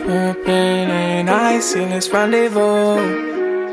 and I see this rendezvous.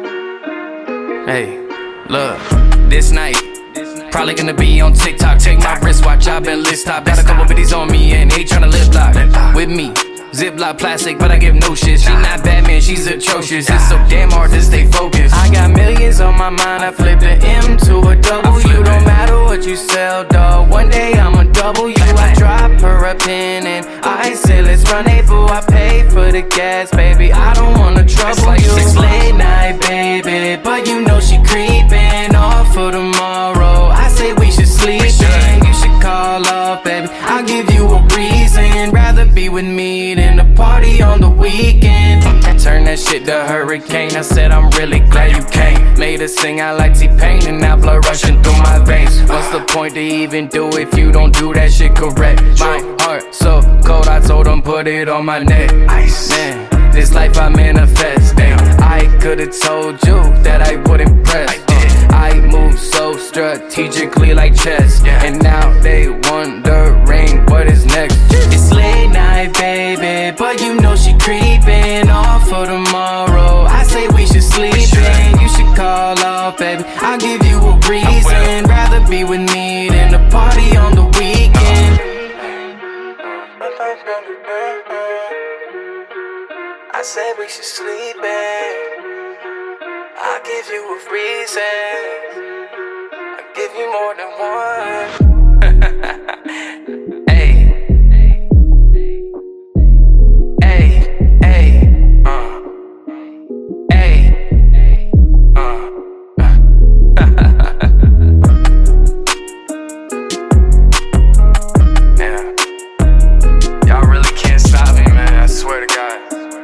Hey, look, this night probably gonna be on TikTok. Check my wristwatch, I've been lit top. Got a couple bitties on me and they tryna lip lock with me. Ziploc plastic, but I give no shit. She not Batman, she's atrocious. It's so damn hard to stay focused. I got millions on my mind, I flipped an M to a double. You don't matter what you sell, dawg. One day I'ma double you. I drop her a pin and I say let's rendezvous. I pay for the gas, baby. I don't wanna trouble you. It's late night, baby, but you know she creeping off for tomorrow. I say we should sleep in. You should call off, baby. I'll give you a reason. Rather be with me than the party on the weekend. Turn that shit to hurricane. I said I'm really glad you came. Made her sing I like T-Pain and now blood rushing through my veins. What's the point to even do if you don't do that shit correct? My heart so cold, I told him put it on my neck. Man, this life I manifest. Damn, I could've told you that I wouldn't press. I move so strategically like chess, and now they wondering what is next. It's late night, baby, but you know she creeping off for tomorrow. I say we should sleep in. You should call off, baby. I'll give you a reason. Rather be with me than the party on the weekend. I say we should sleep in. I'll give you a reason. I'll give you more than one. Hey, hey, hey, hey, yeah. Y'all really can't stop me, man. I swear to God.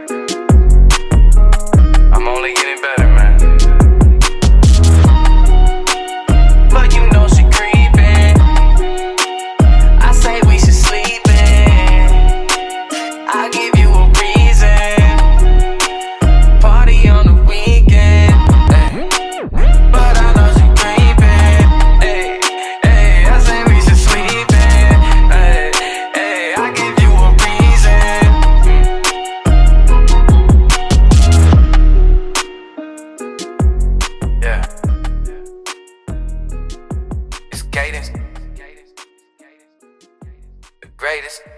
I'm only getting better, man. But you know she creeping. I say we should sleep in. I'll give you a reason. Party on the weekend. But I know she creeping. Hey, hey, I say we should sleep in. Hey, hey, I'll give you a reason. Yeah. It's Cadence, the greatest.